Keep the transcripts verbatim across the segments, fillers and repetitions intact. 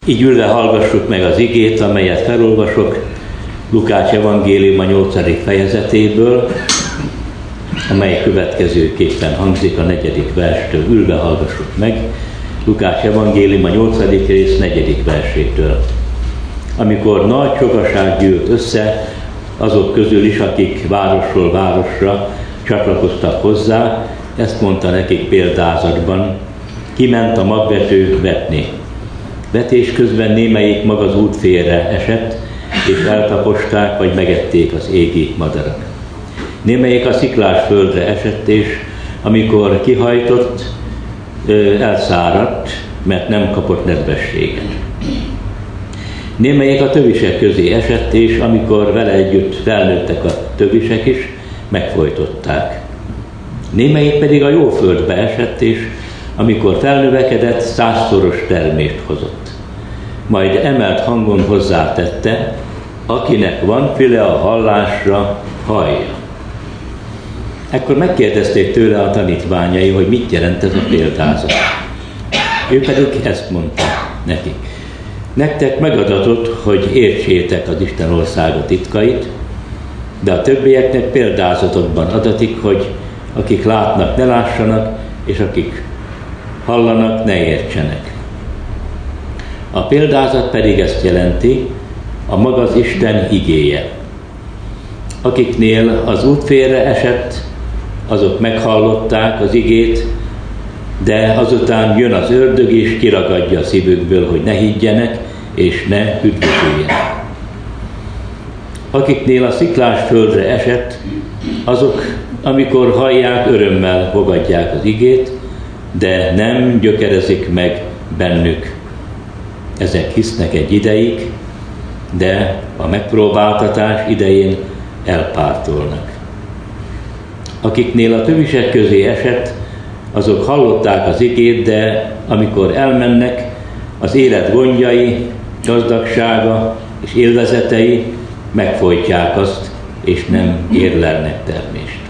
Így ülve hallgassuk meg az igét, amelyet felolvasok Lukács evangéliuma nyolcadik fejezetéből, amely következőképpen hangzik a negyedik verstől. Ülve hallgassuk meg Lukács evangéliuma nyolcadik rész negyedik versétől. Amikor nagy sokaság gyűlt össze, azok közül is, akik városról városra csatlakoztak hozzá, ezt mondta nekik példázatban: kiment a magvető vetni. Vetés közben némelyik mag az út félre esett, és eltaposták, vagy megették az égi madarak. Némelyik a sziklás földre esett, és amikor kihajtott, elszáradt, mert nem kapott nedvességet. Némelyik a tövisek közé esett, és amikor vele együtt felnőttek a tövisek is, megfojtották. Némelyik pedig a jó földbe esett, és amikor felnövekedett, százszoros termést hozott. Majd emelt hangon hozzátette: akinek van füle a hallásra, hallja. Ekkor megkérdezték tőle a tanítványai, hogy mit jelent ez a példázat. Ő pedig ezt mondta nekik: nektek megadatott, hogy értsétek az Isten országa titkait, de a többieknek példázatokban adatik, hogy akik látnak, ne lássanak, és akik hallanak, ne értsenek. A példázat pedig ezt jelenti: a maga az Isten igéje. Akiknél az út félre esett, azok meghallották az igét, de azután jön az ördög és kiragadja a szívükből, hogy ne higgyenek és ne üdvözüljenek. Akiknél a sziklás földre esett, azok, amikor hallják, örömmel fogadják az igét, de nem gyökerezik meg bennük. Ezek hisznek egy ideig, de a megpróbáltatás idején elpártolnak. Akiknél a tövisek közé esett, azok hallották az igét, de amikor elmennek, az élet gondjai, gazdagsága és élvezetei megfojtják azt, és nem érlelnek termést.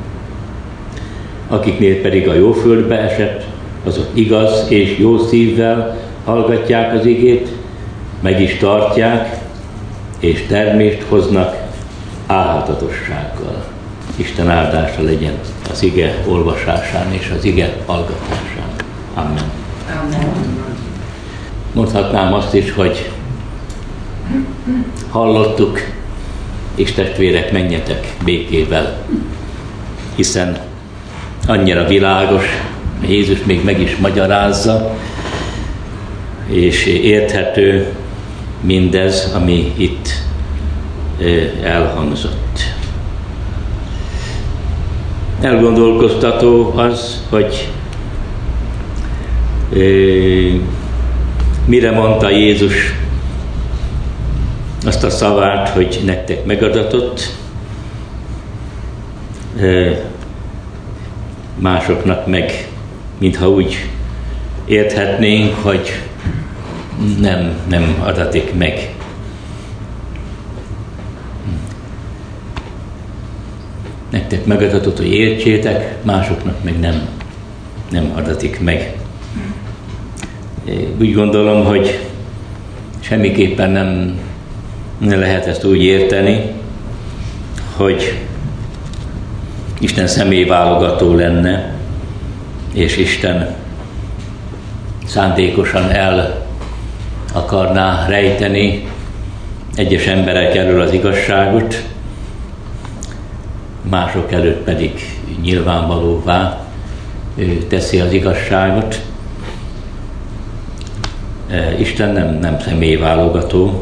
Akiknél pedig a jó földbe esett, azok igaz és jó szívvel hallgatják az igét, meg is tartják, és termést hoznak álhatatossággal. Isten áldása legyen az ige olvasásán és az ige hallgatásán. Amen. Amen. Mondhatnám azt is, hogy hallottuk, és testvérek, menjetek békével, hiszen annyira világos, Jézus még meg is magyarázza, és érthető mindez, ami itt elhangzott. Elgondolkoztató az, hogy mire mondta Jézus azt a szavát, hogy nektek megadatott, másoknak meg, mintha úgy érthetnénk, hogy nem, nem adatik meg. Nektek megadatott, hogy értsétek, másoknak meg nem, nem adatik meg. Úgy gondolom, hogy semmiképpen nem, nem lehet ezt úgy érteni, hogy Isten személyválogató lenne, és Isten szándékosan el akarná rejteni egyes emberek elől az igazságot, mások előtt pedig nyilvánvalóvá teszi az igazságot. Isten nem, nem személyválogató.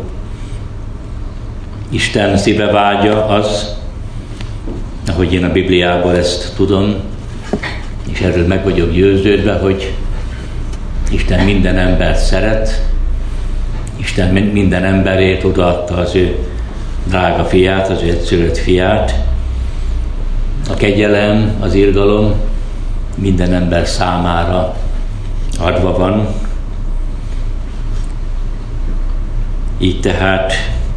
Isten szíve vágya az, ahogy én a Bibliából ezt tudom, és erről meg vagyok győződve, hogy Isten minden embert szeret, Isten minden emberért odaadta az ő drága fiát, az ő egyszülött fiát. A kegyelem, az irgalom minden ember számára adva van. Így tehát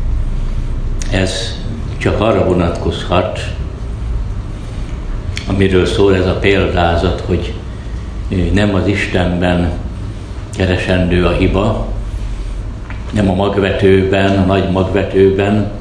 ez csak arra vonatkozhat, amiről szól ez a példázat, hogy nem az Istenben keresendő a hiba, nem a magvetőben, a nagy magvetőben,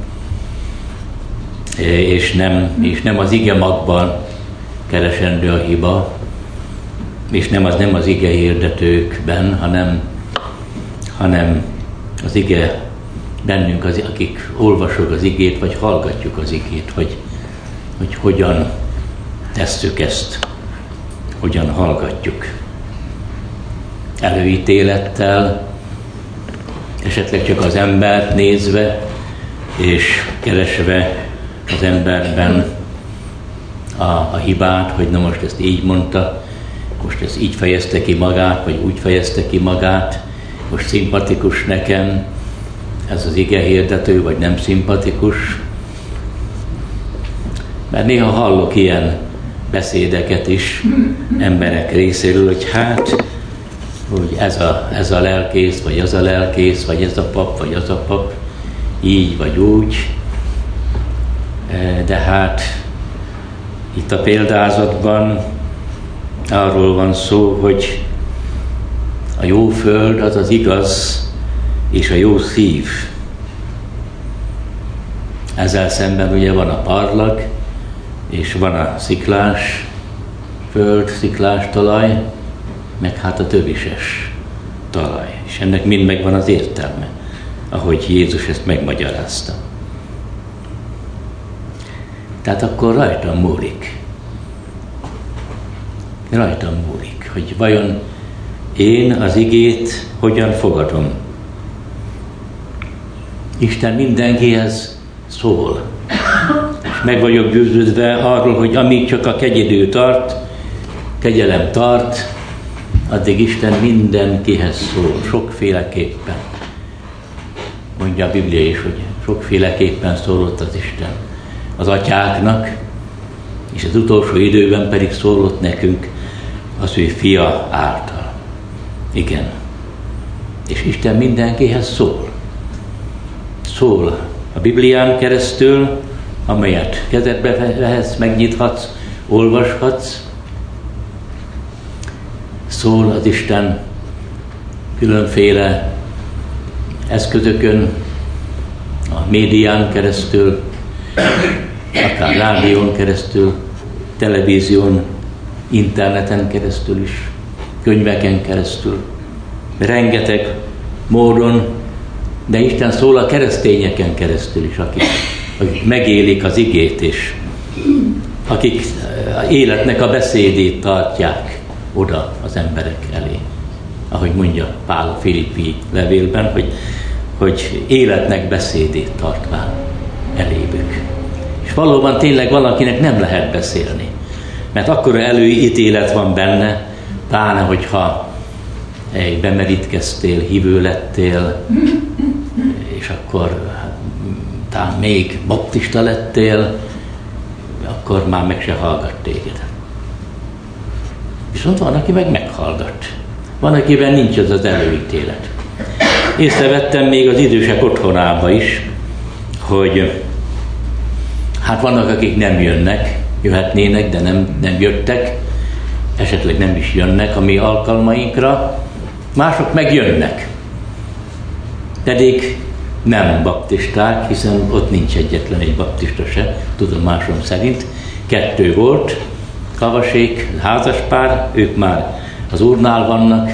és nem, és nem az ige magban keresendő a hiba, és nem az, nem az ige hirdetőkben, hanem, hanem az ige bennünk, az, akik olvasok az igét, vagy hallgatjuk az igét, hogy, hogy hogyan tesszük ezt, hogyan hallgatjuk. Előítélettel, esetleg csak az embert nézve, és keresve az emberben a, a hibát, hogy na most ezt így mondta, most ez így fejezte ki magát, vagy úgy fejezte ki magát, most szimpatikus nekem ez az ige hirdető, vagy nem szimpatikus. Mert néha hallok ilyen beszédeket is emberek részéről, hogy hát, hogy ez a, ez a lelkész, vagy az a lelkész, vagy ez a pap, vagy az a pap, így vagy úgy. De hát itt a példázatban arról van szó, hogy a jó föld az az igaz és a jó szív. Ezzel szemben ugye van a parlag, és van a sziklás föld, sziklás talaj, meg hát a tövises talaj. És ennek mind megvan az értelme, ahogy Jézus ezt megmagyarázta. Tehát akkor rajtam múlik. Rajtam múlik, hogy vajon én az igét hogyan fogadom. Isten mindenkihez szól. És meg vagyok győződve arról, hogy amíg csak a kegyidő tart, kegyelem tart, addig Isten mindenkihez szól, sokféleképpen. Mondja a Biblia is, hogy sokféleképpen szólott az Isten az atyáknak, és az utolsó időben pedig szólott nekünk az ő fia által. Igen. És Isten mindenkihez szól. Szól a Biblián keresztül, amelyet kezedbe vehetsz, megnyithatsz, olvashatsz. Szól az Isten különféle eszközökön, a médián keresztül, akár rádión keresztül, televízión, interneten keresztül is, könyveken keresztül, rengeteg módon, de Isten szól a keresztényeken keresztül is, akik, akik megélik az igét, és akik életnek a beszédét tartják oda az emberek elé. Ahogy mondja Pál a Filippi levélben, hogy, hogy életnek beszédét tartván elébük. És valóban tényleg valakinek nem lehet beszélni, mert akkora előítélet van benne, pláne hogyha egy bemerítkeztél, hívő lettél, és akkor talán még baptista lettél, akkor már meg se hallgat téged. Viszont van, aki meg meghallgat. Van, akiben nincs az az előítélet. Észrevettem még az idősek otthonába is, hogy hát vannak, akik nem jönnek, jöhetnének, de nem, nem jöttek, esetleg nem is jönnek a mi alkalmainkra, mások meg jönnek. Pedig nem baptisták, hiszen ott nincs egyetlen egy baptista se, tudomásom szerint. Kettő volt, Kavasék, házaspár, ők már az Úrnál vannak,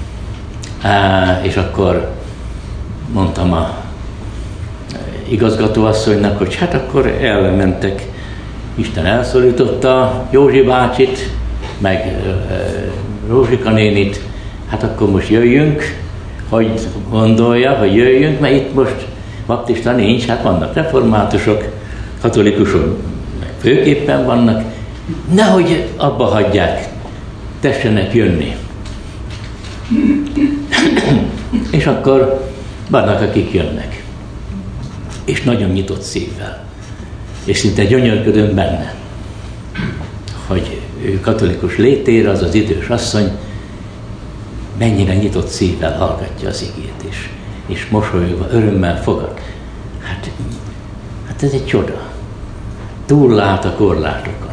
és akkor mondtam a igazgatóasszonynak, hogy hát akkor elmentek, Isten elszólította Józsi bácsit, meg Rózsika nénit, hát akkor most jöjjünk, hogy gondolja, hogy jöjjünk, mert itt most baptista nincs, hát vannak reformátusok, katolikusok, meg főképpen vannak, nehogy abba hagyják, tessenek jönni. És akkor vannak, akik jönnek. És nagyon nyitott szívvel. És szinte gyönyörködöm benne, hogy ő katolikus létére, az az idős asszony mennyire nyitott szívvel hallgatja az igét, és, és mosolyogva, örömmel fogad. Hát, hát ez egy csoda. Túllát a korlátokon.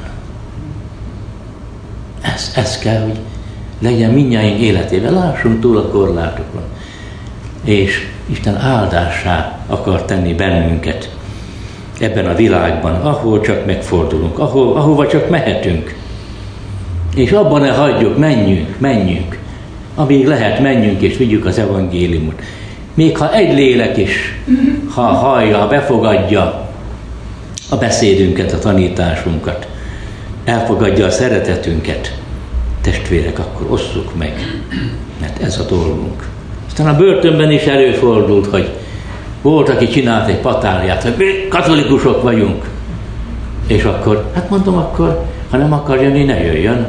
Ez, ez kell, hogy legyen mindnyájunk életében. Lássunk túl a korlátokon. És Isten áldássá akar tenni bennünket ebben a világban, ahol csak megfordulunk, ahol, ahova csak mehetünk. És abban ne hagyjuk, menjünk, menjünk. Amíg lehet, menjünk és vigyük az evangéliumot. Még ha egy lélek is, ha hallja, ha befogadja a beszédünket, a tanításunkat, elfogadja a szeretetünket, testvérek, akkor osszuk meg, mert ez a dolgunk. Aztán a börtönben is előfordult, hogy volt, aki csinált egy patáliát, hogy mi katolikusok vagyunk. És akkor, hát mondom, akkor, ha nem akar jönni, ne jöjjön.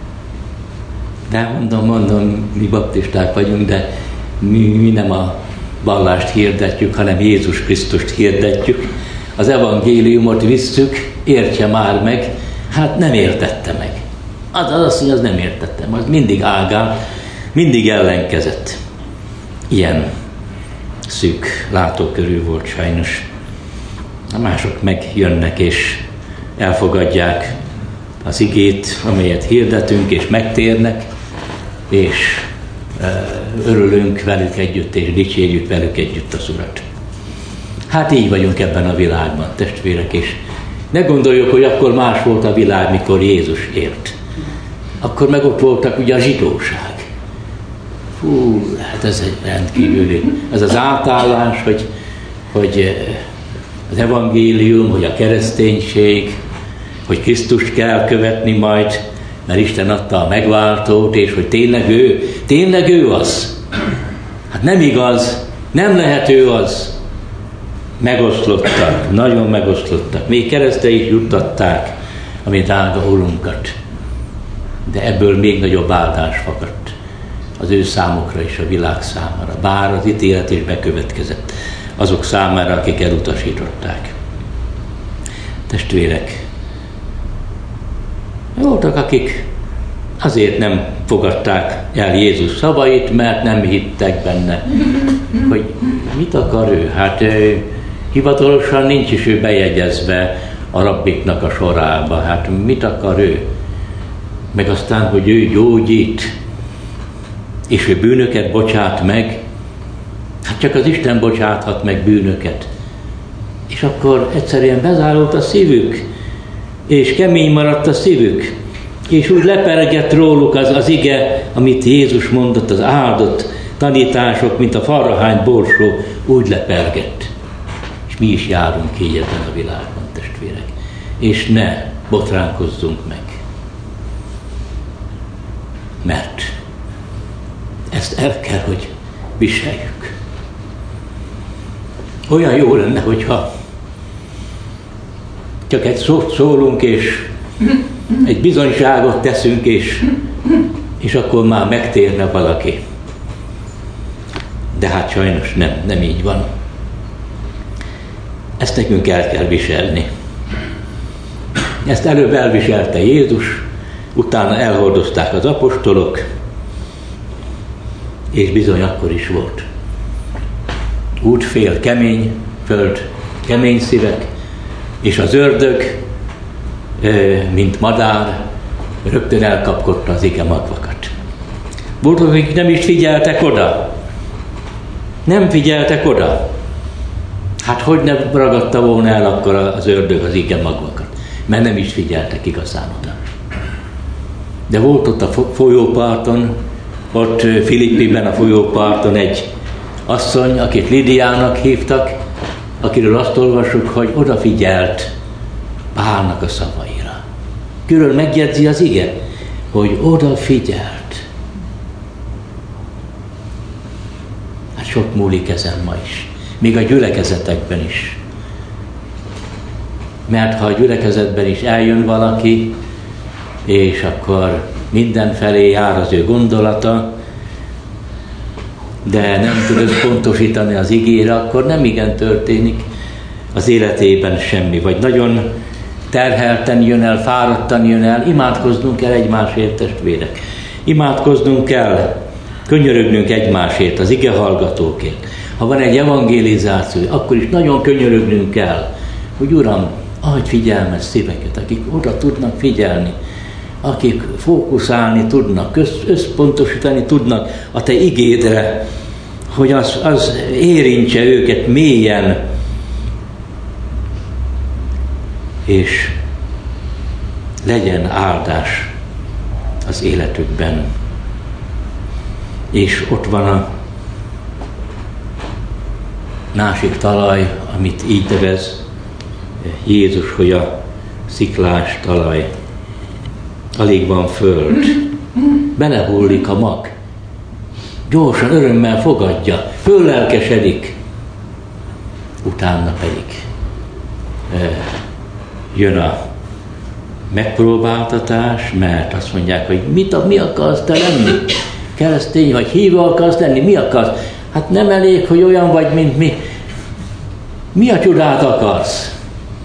De mondom, mondom, mi baptisták vagyunk, de mi, mi nem a vallást hirdetjük, hanem Jézus Krisztust hirdetjük. Az evangéliumot visszük, értse már meg. Hát nem értette meg. Az az azt, hogy az nem értettem, az mindig ágál, mindig ellenkezett. Ilyen szűk látókörű volt sajnos. A mások megjönnek és elfogadják az igét, amelyet hirdetünk, és megtérnek, és örülünk velük együtt, és dicsérjük velük együtt az Urat. Hát így vagyunk ebben a világban, testvérek, és ne gondoljuk, hogy akkor más volt a világ, mikor Jézus élt. Akkor meg ott voltak ugye a zsidóság. Fú, hát ez egy rendkívüli, ez az átállás, hogy, hogy az evangélium, hogy a kereszténység, hogy Krisztust kell követni majd, mert Isten adta a megváltót, és hogy tényleg ő, tényleg ő az. Hát nem igaz, nem lehet ő az. Megoszlottak, nagyon megoszlottak. Még keresztre is juttatták a mi drága Urunkat. De ebből még nagyobb áldás fakadt az ő számokra és a világ számára. Bár az ítélet is bekövetkezett azok számára, akik elutasították. Testvérek, voltak, akik azért nem fogadták el Jézus szavait, mert nem hittek benne, hogy mit akar ő. Hát hivatalosan nincs is ő bejegyezve a rabbiknak a sorába. Hát mit akar ő? Meg aztán, hogy ő gyógyít, és ő bűnöket bocsát meg. Hát csak az Isten bocsáthat meg bűnöket. És akkor egyszerűen bezárult a szívük, és kemény maradt a szívük, és úgy lepergett róluk az, az ige, amit Jézus mondott, az áldott tanítások, mint a farrahány borsó, úgy lepergett. És mi is járunk így ebben a világban, testvérek. És ne botránkozzunk meg. Mert ezt el kell, hogy viseljük. Olyan jó lenne, hogyha csak egy szót szólunk, és egy bizonyságot teszünk, és, és akkor már megtérne valaki. De hát sajnos nem, nem így van. Ezt nekünk el kell viselni. Ezt előbb elviselte Jézus, utána elhordozták az apostolok, és bizony akkor is volt. Útfél kemény föld, kemény szívek, és az ördög, mint madár, rögtön elkapkodta az ige magvakat. Voltak, akik nem is figyeltek oda. Nem figyeltek oda. Hát hogy ne ragadta volna el akkor az ördög az ige magvakat? Mert nem is figyeltek igazán oda. De volt ott a folyóparton, ott Filippiben a folyóparton egy asszony, akit Lidiának hívtak, akiről azt olvassuk, hogy odafigyelt Pálnak a szavaira. Külön megjegyzi az ige, hogy odafigyelt. Hát sok múlik ezen ma is. Még a gyülekezetekben is. Mert ha a gyülekezetben is eljön valaki, és akkor mindenfelé jár az ő gondolata, de nem tud összpontosítani az igére, akkor nem igen történik az életében semmi. Vagy nagyon terhelten jön el, fáradtan jön el, imádkoznunk kell egymásért, testvérek. Imádkoznunk kell, könyörögnünk egymásért, az ige hallgatókért. Ha van egy evangélizáció, akkor is nagyon könyörögnünk kell, hogy Uram, adj figyelmes szíveket, akik oda tudnak figyelni, akik fókuszálni tudnak, összpontosítani tudnak a te igédre, hogy az, az érintse őket mélyen, és legyen áldás az életükben. És ott van a másik talaj, amit így nevez Jézus, hogy a sziklás talaj. Alig van föld, belehullik a mag, gyorsan, örömmel fogadja, föllelkesedik, utána pedig e, jön a megpróbáltatás, mert azt mondják, hogy mit, mi akarsz te lenni? Keresztény vagy, hívő akarsz lenni? Mi akarsz? Hát nem elég, hogy olyan vagy, mint mi. Mi a csodát akarsz?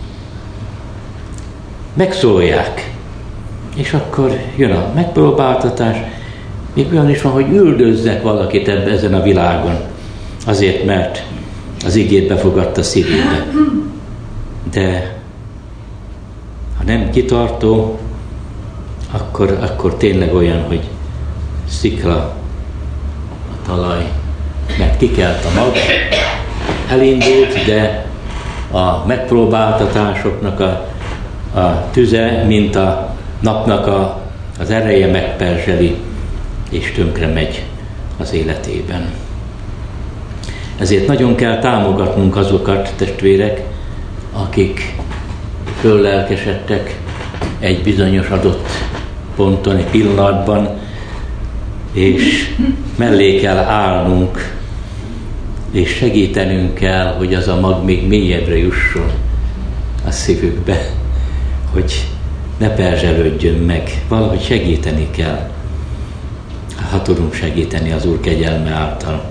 Megszólják. És akkor jön a megpróbáltatás. Még olyan is van, hogy üldözzek valakit ebben ezen a világon. Azért, mert az igét befogadta szívébe. De ha nem kitartó, akkor, akkor tényleg olyan, hogy szikla a talaj, mert kikelt a mag, elindult, de a megpróbáltatásoknak a, a tüze, mint a napnak a, az ereje megperzseli, és tönkre megy az életében. Ezért nagyon kell támogatnunk azokat, testvérek, akik föllelkesedtek egy bizonyos adott ponton, egy pillanatban, és mellé kell állnunk, és segítenünk kell, hogy az a mag még mélyebbre jusson a szívükbe, hogy ne perzselődjön meg. Valahogy segíteni kell, ha tudunk segíteni az Úr kegyelme által.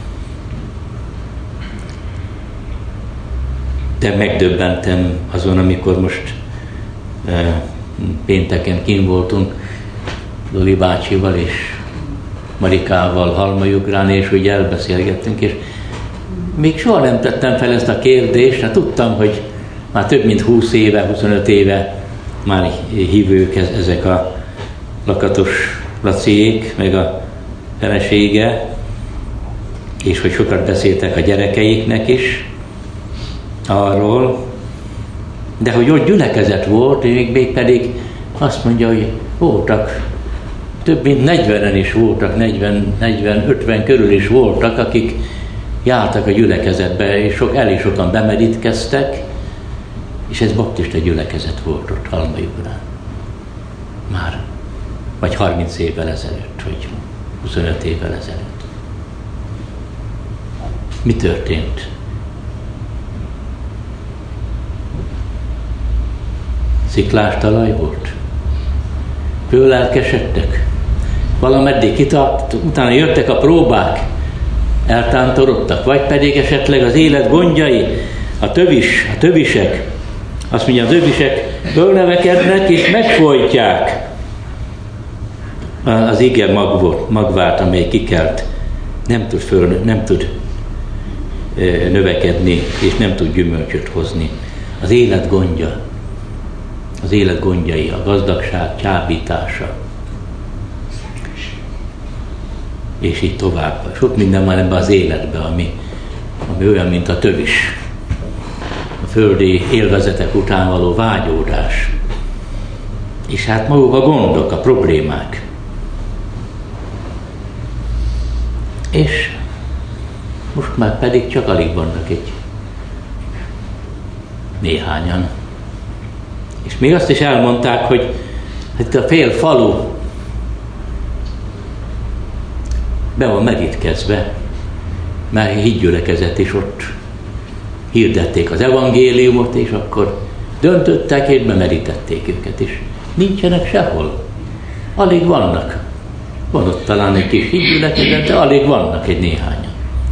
De megdöbbentem azon, amikor most e, pénteken kint voltunk Loli bácsival és Marikával Halmajugrán, és úgy elbeszélgettünk, és még soha nem tettem fel ezt a kérdést, hát tudtam, hogy már több mint húsz éve, huszonöt éve már hívők ezek a Lakatos Laciék, meg a felesége, és hogy sokat beszéltek a gyerekeiknek is arról, de hogy ott gyülekezet volt, még, még pedig azt mondja, hogy voltak, több mint negyvenen is voltak, negyven, negyven, ötven körül is voltak, akik jártak a gyülekezetbe, és sok, elég sokan bemerítkeztek, és ez baptista gyülekezet volt ott Halmajugrán. Már, vagy harminc évvel ezelőtt, vagy huszonöt évvel ezelőtt. Mi történt? Sziklás talaj volt? Föllelkesedtek? Valameddig kitart, utána jöttek a próbák, eltántorodtak, vagy pedig esetleg az élet gondjai, a tövis, a tövisek, azt mondja, a tövisek fölnevekednek és megfojtják az ige magvot, magvát, amely kikelt, nem tud, föl, nem tud növekedni, és nem tud gyümölcsöt hozni. Az élet gondja, az élet gondjai, a gazdagság csábítása, és így tovább. Sok minden van ebben az életben, ami, ami olyan, mint a tövis. A földi élvezetek után való vágyódás. És hát maguk a gondok, a problémák. És most már pedig csak alig vannak egy néhányan. És még azt is elmondták, hogy itt a fél falu be van merítkezve, mert hídgyülekezet is ott hirdették az evangéliumot, és akkor döntöttek, és bemerítették őket is. Nincsenek sehol. Alig vannak. Van ott talán egy kis hídgyülekezet, de alig vannak egy néhányan.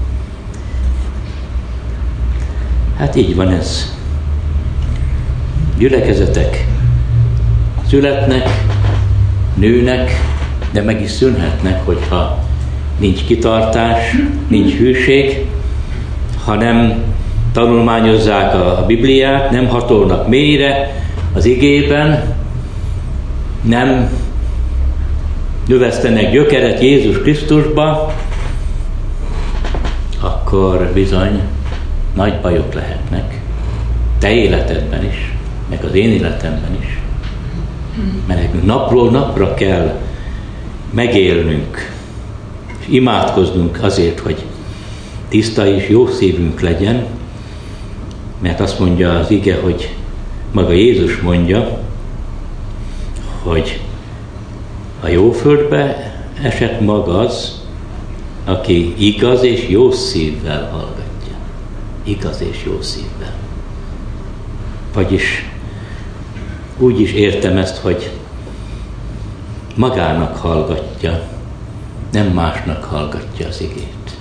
Hát így van ez. Gyülekezetek születnek, nőnek, de meg is szűnhetnek, hogyha nincs kitartás, nincs hűség, ha nem tanulmányozzák a Bibliát, nem hatolnak mélyre az igében, nem növesztenek gyökeret Jézus Krisztusba, akkor bizony nagy bajok lehetnek. Te életedben is, meg az én életemben is. Mert nekünk napról napra kell megélnünk, és imádkoznunk azért, hogy tiszta és jó szívünk legyen, mert azt mondja az ige, hogy maga Jézus mondja, hogy a jó földbe esett maga az, aki igaz és jó szívvel hallgatja. Igaz és jó szívvel. Vagyis úgy is értem ezt, hogy magának hallgatja, nem másnak hallgatja az igét.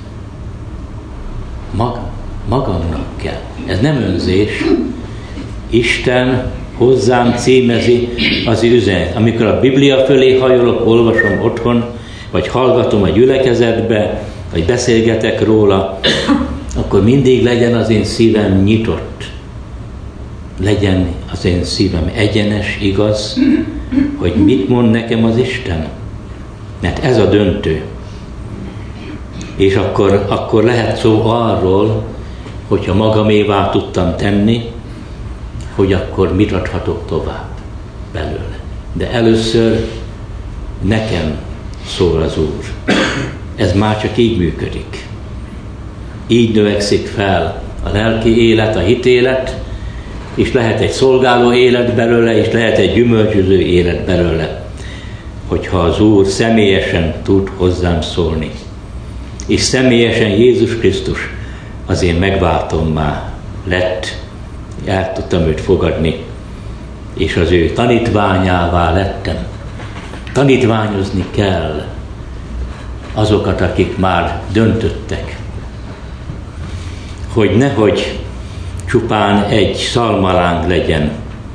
Mag, magamnak kell. Ez nem önzés. Isten hozzám címezi az üzenet. Amikor a Biblia fölé hajolok, olvasom otthon, vagy hallgatom a gyülekezetbe, vagy beszélgetek róla, akkor mindig legyen az én szívem nyitott. Legyen az én szívem egyenes, igaz, hogy mit mond nekem az Isten. Mert ez a döntő. És akkor, akkor lehet szó arról, hogyha magamévá tudtam tenni, hogy akkor mit adhatok tovább belőle. De először nekem szól az Úr. Ez már csak így működik. Így növekszik fel a lelki élet, a hitélet, és lehet egy szolgáló élet belőle, és lehet egy gyümölcsöző élet belőle, hogyha az Úr személyesen tud hozzám szólni. És személyesen Jézus Krisztus az én megváltommá lett, el tudtam őt fogadni, és az ő tanítványává lettem. Tanítványozni kell azokat, akik már döntöttek, hogy nehogy csupán egy szalmaláng legyen,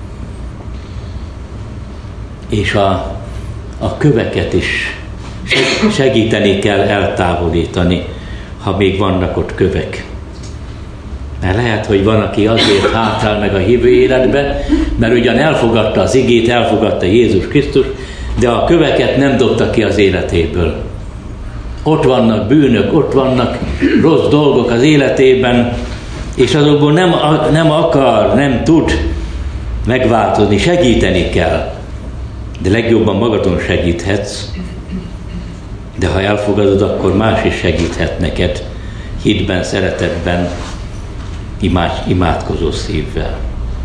és a, a köveket is segíteni kell eltávolítani, ha még vannak ott kövek. Mert lehet, hogy van, aki azért hátrál meg a hívő életbe, mert ugyan elfogadta az igét, elfogadta Jézus Krisztus, de a köveket nem dobta ki az életéből. Ott vannak bűnök, ott vannak rossz dolgok az életében, és azokból nem, nem akar, nem tud megváltozni, segíteni kell. De legjobban magadon segíthetsz, de ha elfogadod, akkor más is segíthet neked hitben, szeretetben, imád, imádkozó szívvel.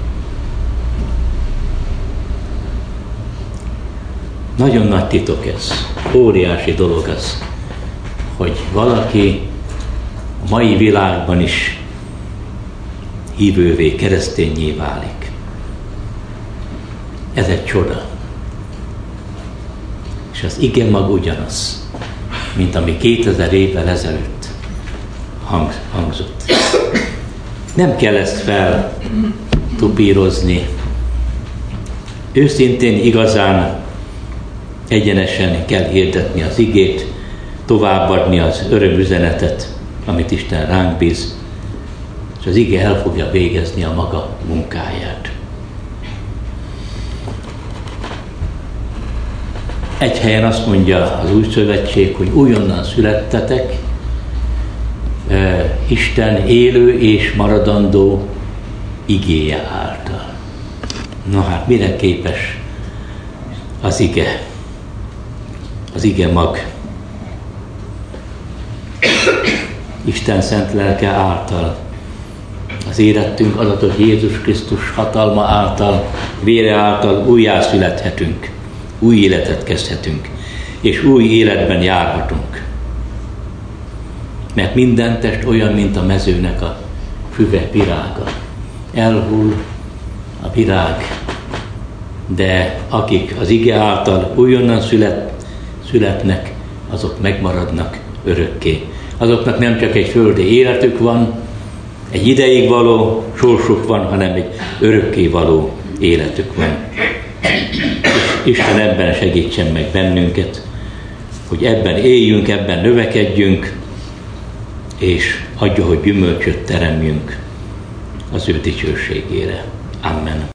Nagyon nagy titok ez, óriási dolog az, hogy valaki a mai világban is hívővé, keresztényé válik. Ez egy csoda. És az ige mag ugyanaz, mint ami kétezer évvel ezelőtt hang, hangzott. Nem kell ezt feltupírozni. Őszintén, igazán, egyenesen kell hirdetni az igét, továbbadni az örömüzenetet, amit Isten ránk bíz, és az ige el fogja végezni a maga munkáját. Egy helyen azt mondja az Új Szövetség, hogy újonnan születtetek, Isten élő és maradandó igéje által. Na hát, mire képes az ige? Az ige mag. Isten szent lelke által, az életünk adatot Jézus Krisztus hatalma által, vére által újjászülethetünk, új életet kezdhetünk, és új életben járhatunk. Mert minden test olyan, mint a mezőnek a füve, virága. Elhull a virág, de akik az ige által újonnan szület, születnek, azok megmaradnak örökké. Azoknak nem csak egy földi életük van, egy ideig való sorsuk van, hanem egy örökké való életük van. És Isten ebben segítsen meg bennünket, hogy ebben éljünk, ebben növekedjünk, és adja, hogy gyümölcsöt teremjünk az ő dicsőségére. Amen.